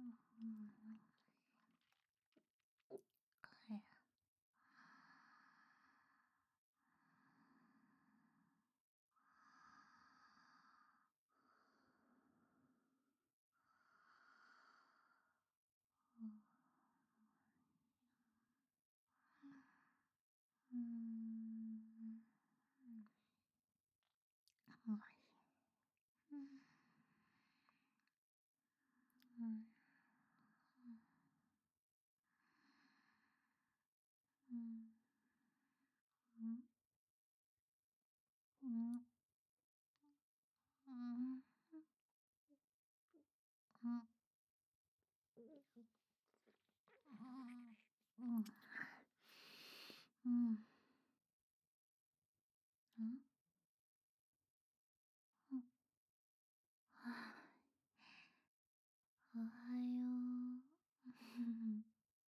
おはよう。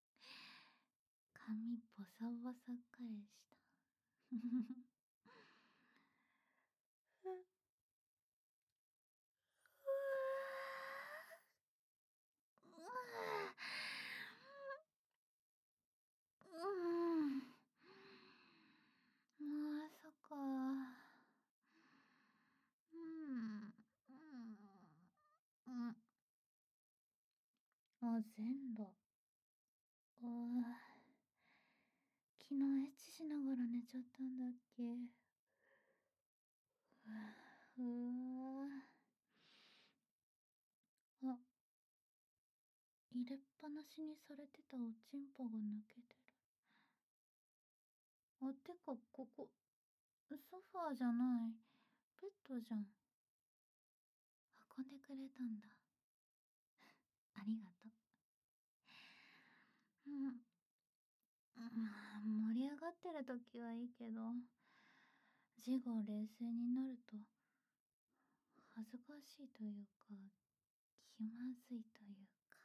髪ボサボサ返した。もう朝か。あ、全裸。昨日エッチしながら寝ちゃったんだっけ。あ、入れっぱなしにされてたおちんぽが抜けてる。あ、てか、ここ、ソファーじゃない。ベッドじゃん。運んでくれたんだ。ありがとう。盛り上がってる時はいいけど、事後冷静になると、恥ずかしいというか、気まずいというか。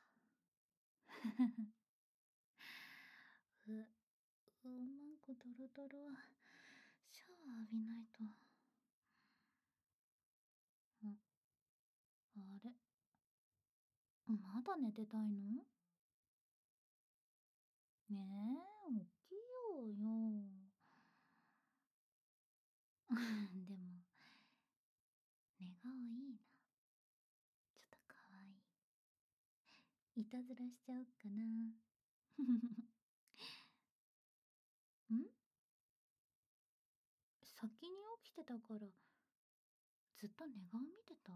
なんかドロドロ。シャワー浴びないと。あれ、まだ寝てたいの？ねえ、起きようよ。でも、寝顔いいな。ちょっとかわいい。いたずらしちゃおっかな。ん？先に起きてたから、ずっと寝顔見てた？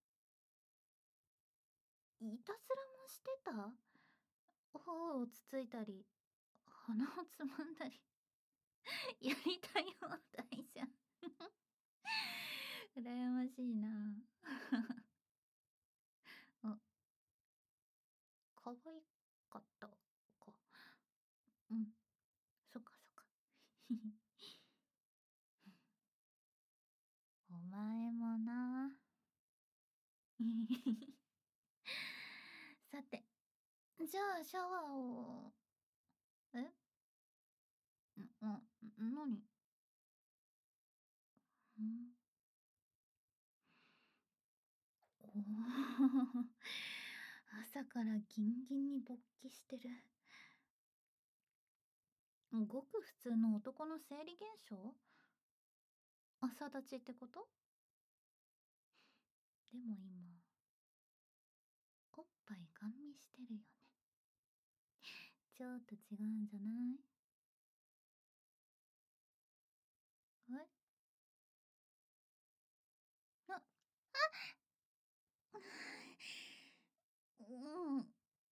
いたずらもしてた？頬をつついたり、鼻をつまんだり。やりたい放題じゃん。羨ましいな。あ、可愛かったか。うん、そっかそっか。お前もな。さて、じゃあシャワーを。え？なに？ん？おお。朝からギンギンに勃起してる。ごく普通の男の生理現象？朝立ちってこと？でも今、おっぱいガン見してるよね。ちょっと違うんじゃない？え？あ、も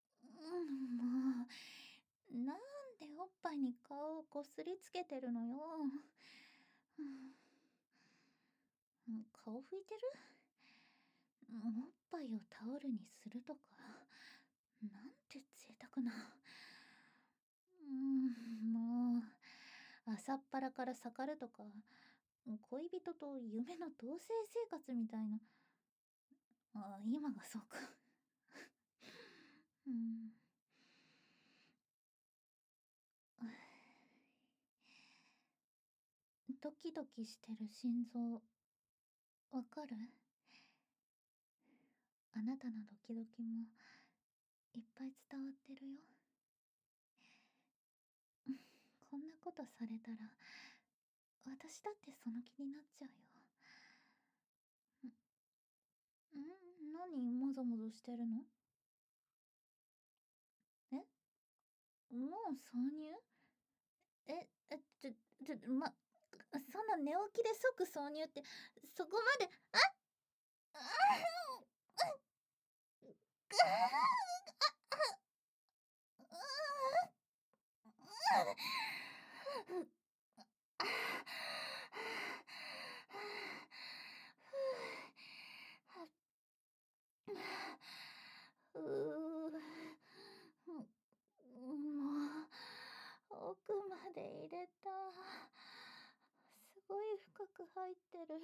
う、なんでおっぱいに顔をこすりつけてるのよ。顔拭いてる？おっぱいをタオルにするとか、なんて贅沢な。もう、朝っぱらから盛るとか、恋人と夢の同棲生活みたいな。今がそうか。うん。ドキドキしてる心臓、わかる？あなたのドキドキもいっぱい伝わってるよ。こんなことされたら、私だってその気になっちゃうよ。何もぞもぞしてるの？え、もう挿入？え、そんな寝起きで即挿入って、そこまで、うもう、奥まで入れた。すごい深く入ってる。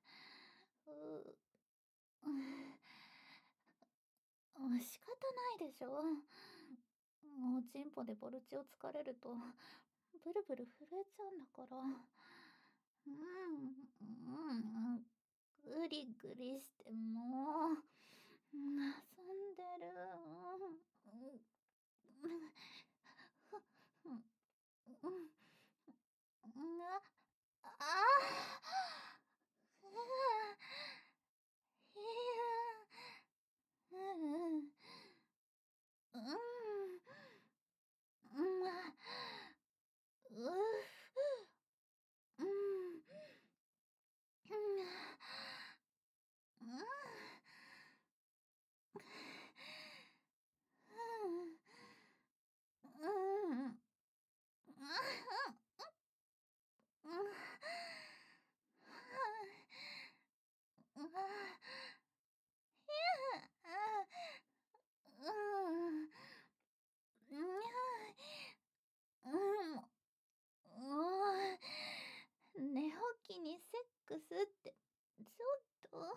仕方ないでしょ。おちんぽでボルチをつかれると、ブルブル震えちゃうんだから。グリグリしても、遊んでる。あ寝起きにセックスって、ちょっと。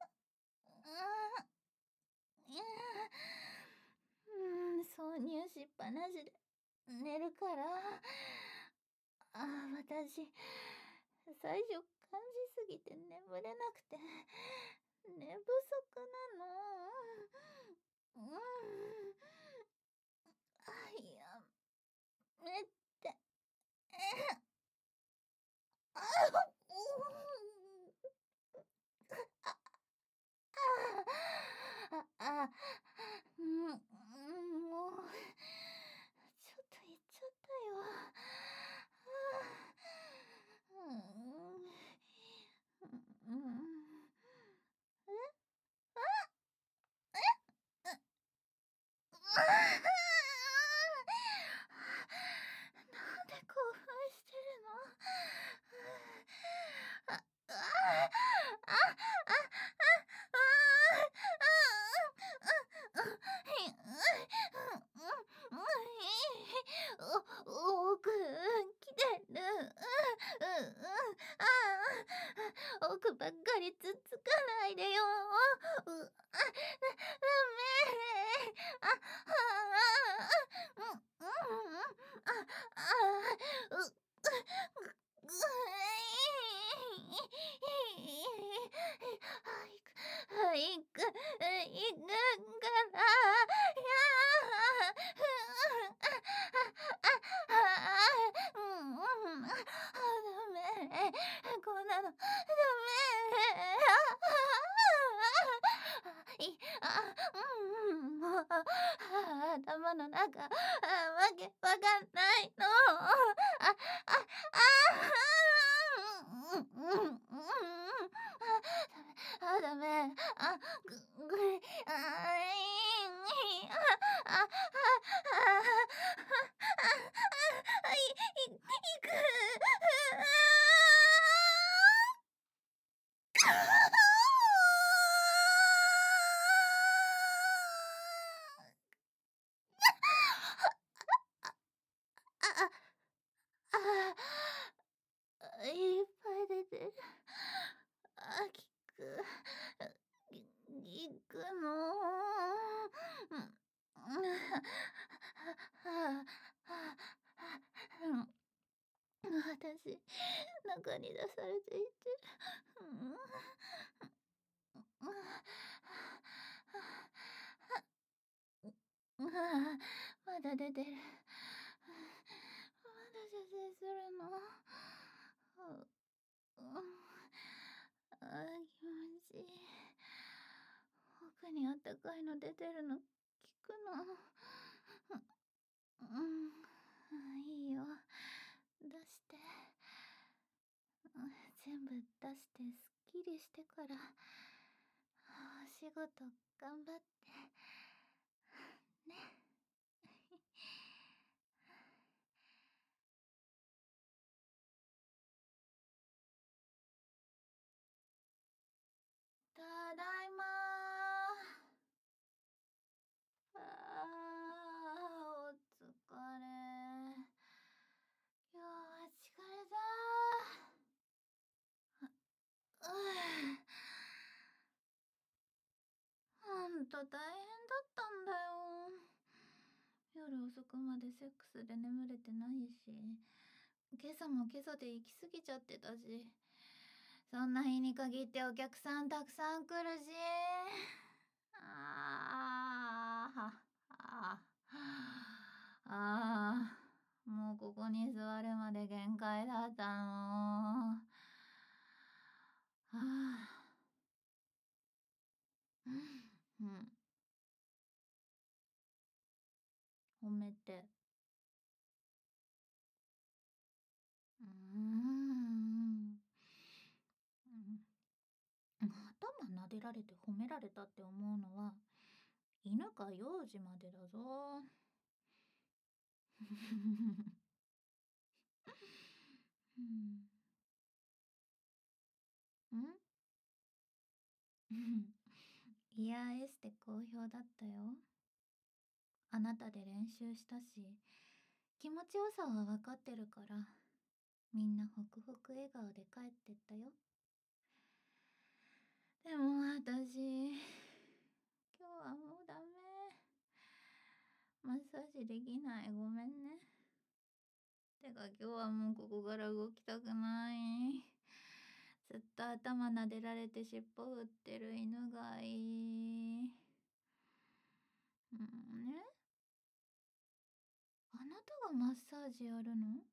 挿入しっぱなしで寝るから。私、最初感じすぎて眠れなくて、寝不足なの。やめて。もう、ちょっと言っちゃったよ。なんで興奮してるの？あ、あ、あ、奥、来てる。奥ばっかりつっつかないでよ。ダメ。あ、行くから。ダメ。こんなのダメ。もう、頭の中、わけわかんないの。ダメ。いく。いっぱい出てる。きく。くの。私、中に出されていて。 あ、まだ出てる。まだ射精するの。あ、気持ちいい。奥にあったかいの出てるの、効くの。うん、いいよ。出して。全部出してすっきりしてから、お仕事頑張って。ね。ただいまー。お疲れ。今日は疲れたー。ほんと大変だったんだよ。夜遅くまでセックスで眠れてないし、今朝も今朝で行き過ぎちゃってたし、そんな日に限ってお客さんたくさん来るし、あーはああー、もうここに座るまで限界だったの。はあ、うん、褒めて。うーん。頭撫でられて褒められたって思うのは犬か幼児までだぞ。うん。イヤーエステ好評だったよ。あなたで練習したし、気持ちよさは分かってるから、みんなホクホク笑顔で帰ってったよ。でも私、今日はもうダメ。マッサージできない。ごめんね。てか今日はもうここから動きたくない。ずっと頭撫でられて尻尾振ってる犬がいい。ね、あなたがマッサージやるの？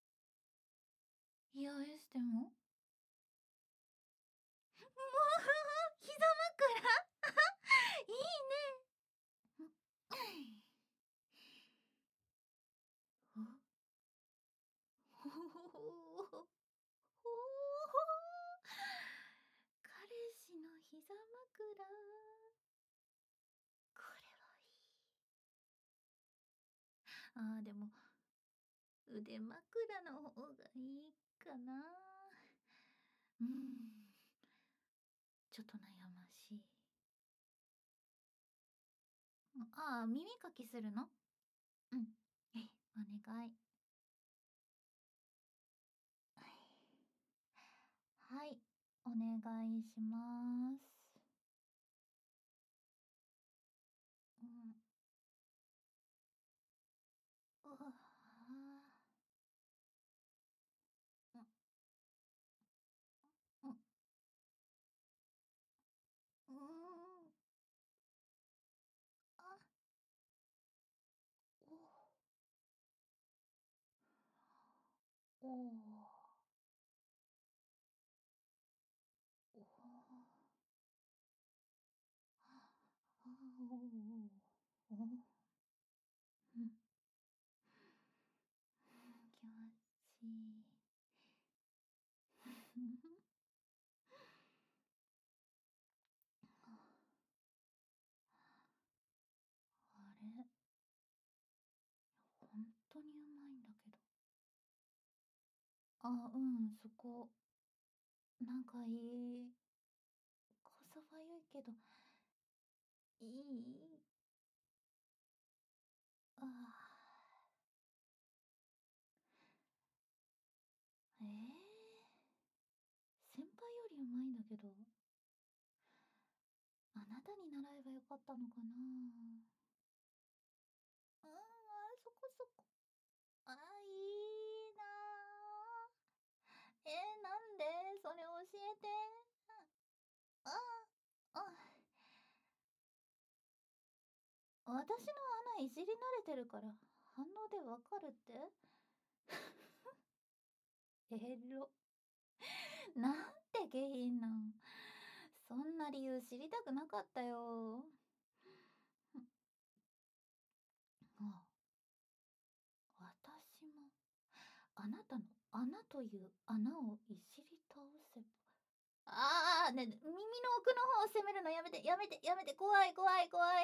イヤーエステも？もう膝枕いいね。ほほほほほ。彼氏の膝枕。これはいい。あー、でも腕枕の方がいいかな。うん、ちょっと悩ましい。ああ、耳かきするの？うん。お願い。はい、お願いします。うん。うわあ。うん、うん、うん。あ、おお。おお。あ、おお。おお。うん。気持ちいい。あれ、本当にうまいんだけど。あ、うん、そこ、なんかいい。こそばゆいけど、いい。ああ。先輩よりうまいんだけど、あなたに習えばよかったのかな。そこそこ。あ、いいななんでそれ教えて。あ、あ、私の穴いじり慣れてるから反応でわかるって。エロ。なんて下品なん。そんな理由知りたくなかったよ。あ、私もあなたの穴という穴をいじり倒せば。ね、耳の奥の方を攻めるのやめて、やめて、やめて、怖い、怖い、怖い。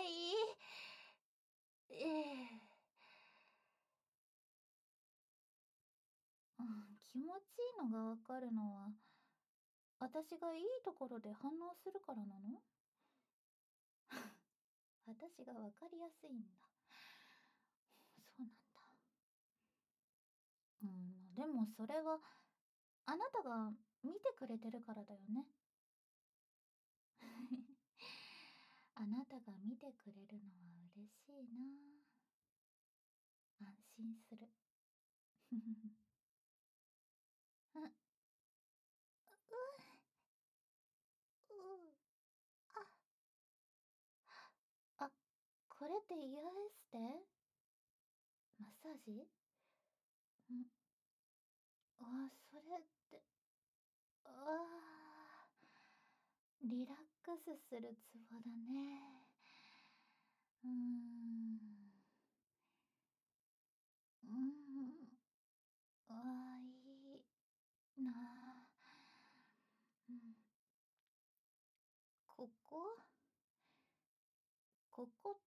うん、気持ちいいのがわかるのは、私がいいところで反応するからなの。私がわかりやすいんだ。そうなんだ。でもそれは、あなたが見てくれてるからだよね。あなたが見てくれるのは嬉しいな。安心する。うん、う、あ、これってイヤエステマッサージ。ん、それって、リラックスするツボだね。うーん。うーん。いいなあ。うん。ここここって、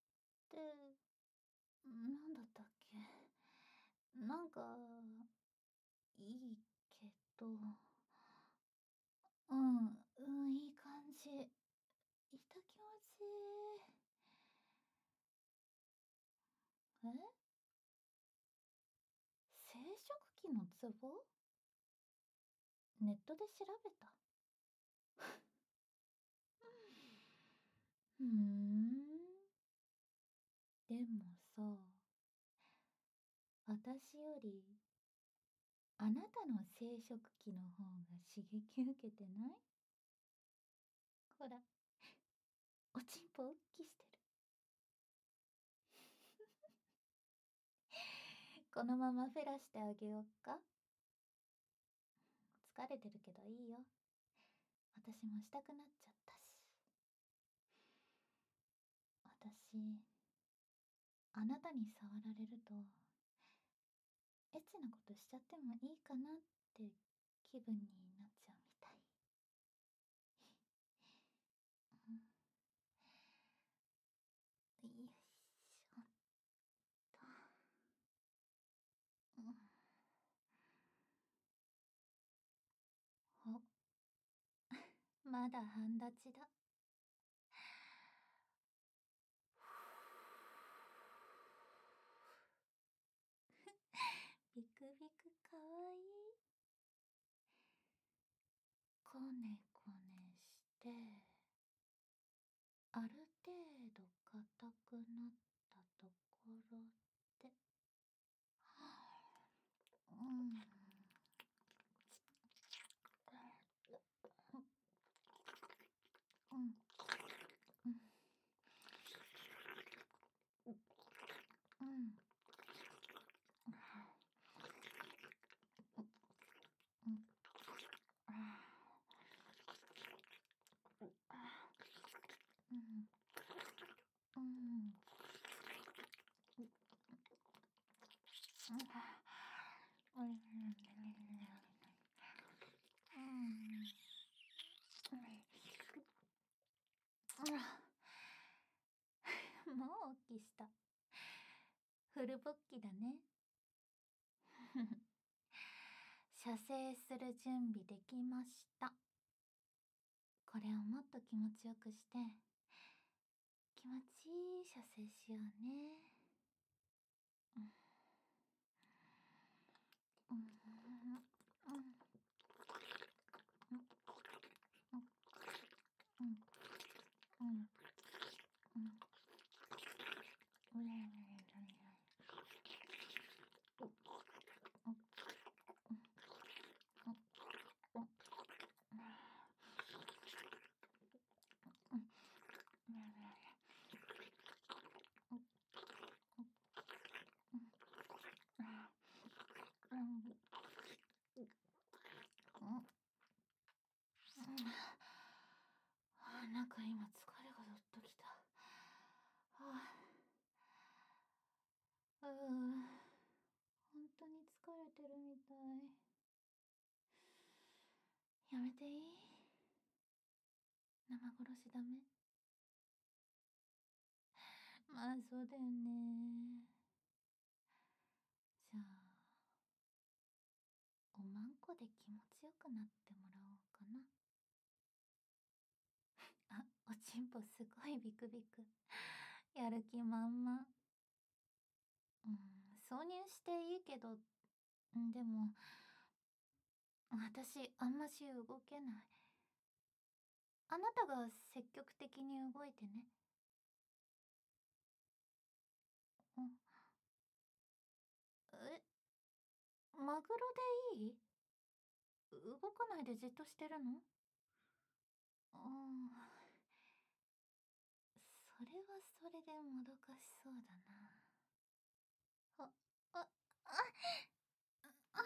なんだったっけ。なんか、いいけど、いい感じ。いた気持ちいい。え、生殖器のツボ。ネットで調べた。ふーん。でもさ、私よりあなたの生殖器の方が刺激受けてない？ほら、おちんぽ大きしてる。このままフェラしてあげよっか。疲れてるけどいいよ。私もしたくなっちゃったし。私、あなたに触られると、エッチなことしちゃってもいいかなって気分になっちゃうみたい。うん、よいしょっと。うん、お、まだ半立ちだ。ビクビクかわいい。こねこねして、ある程度硬くなったところで、うん、うん、うん、うん、うん、うん、うん、うん、もうおっきした。フル勃起だね。射精する準備できました。これをもっと気持ちよくして、気持ちいい射精しようね。うん、うん、うん、うん、うん、うん、うん、うれうれうれうれ、 てるみたい。やめていい？生殺しダメ？まあそうだよね。じゃあ、おまんこで気持ちよくなってもらおうかな。あ、おちんぽすごいビクビク。やる気満々。挿入していいけど、でも、私あんまし動けない。あなたが積極的に動いてね。うん。え、マグロでいい？動かないでじっとしてるの？うん。それはそれでもどかしそうだな。あ、あ、あ、あ、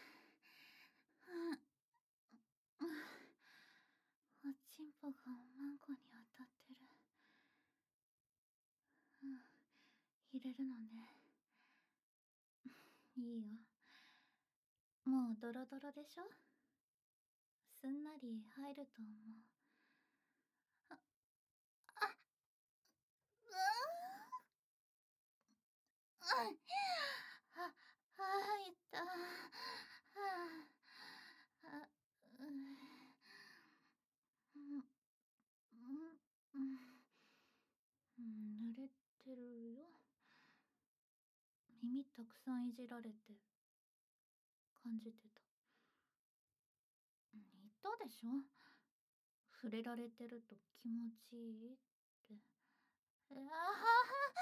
おちんぽがおまんこに当たってる。入れるのね。いいよ。もうドロドロでしょ？すんなり入ると思う。あ、あ、うーん、うん、いった。あ、うん、うん、うん、濡れてるよ。耳たくさんいじられて感じてた。言ったでしょ？触れられてると気持ちいいって。あはは、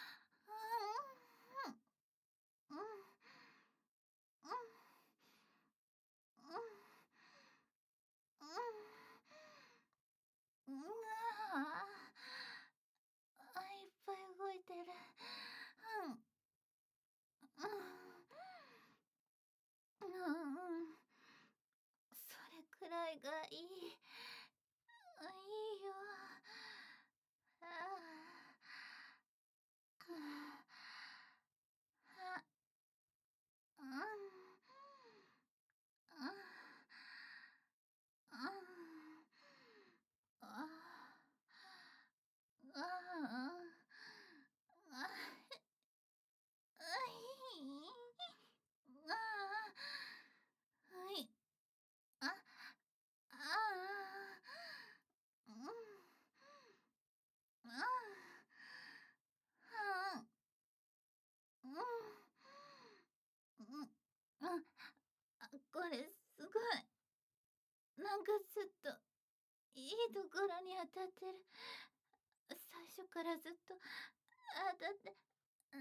うん、うん、うん、うん、うん、うん、いっぱい動いてる。うん、うん、うん、それくらいがいい。いいよ。ああ、あ、うん、うん、うん、あ、あ、あ、はい。あ、あうん、うん、うん、これすごい。なんかずっといいところに当たってる。最初からずっと当たって、あ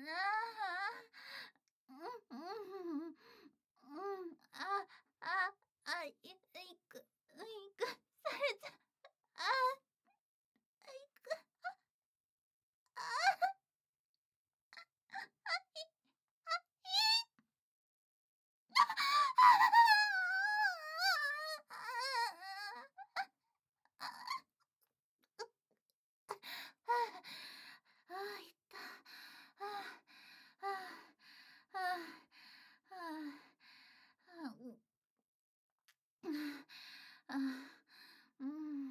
あ、うん、うん、うん、あ、あ、いく、されちゃ、あ、いく、あ、いった。あ、うん、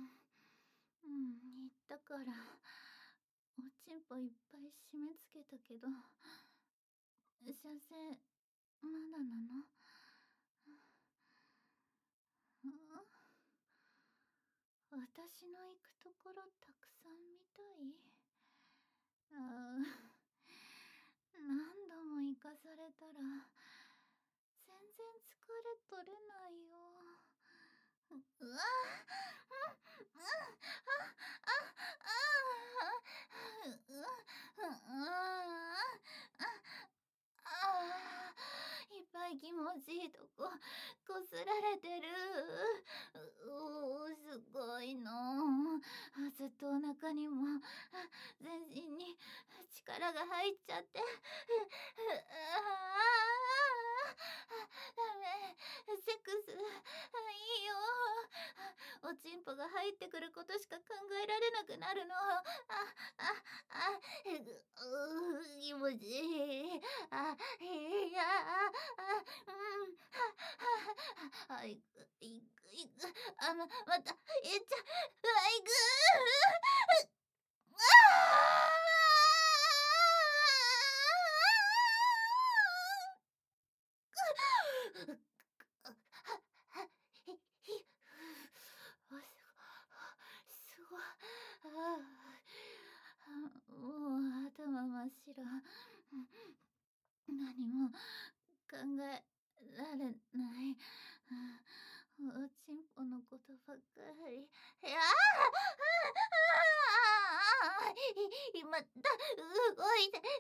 言ったから、おちんぽいっぱい締め付けたけど、射精、まだなの？私の行くところたくさん見たい？何度も行かされたら、全然疲れ取れないよ。うわいっぱい気持ちいいとここすられてる。すごいの。ずっとお腹にも全身に力が入っちゃって。ダメ。セックスいいよ。おちんぽが入ってくることしか考えられなくなるの。気持ちいい。いや、 あ、いくいくいく。あ、また、えっちゃ、いく。すごい。もう頭真っ白。何も考えられない。おちんぽのことばっかり。また動いて。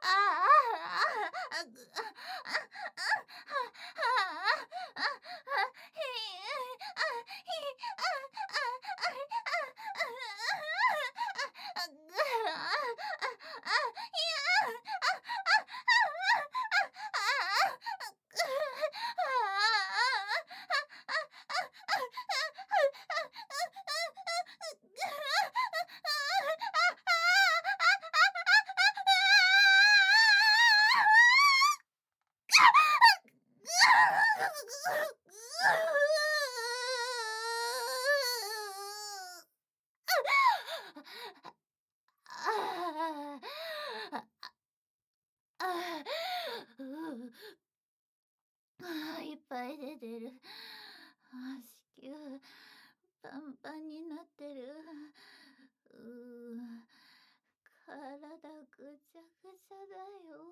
いっぱい出てる。子宮パンパンになってる。体ぐちゃぐちゃだよ。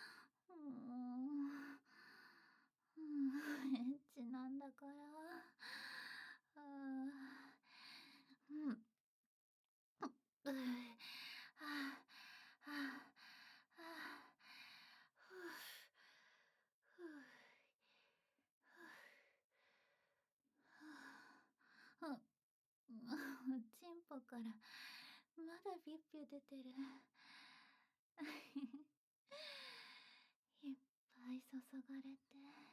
エッチなんだから。あうん。はあ、はあ、はあ、ふう、ふう、ふう、チンポからまだピュッピュ出てる。いっぱい注がれて。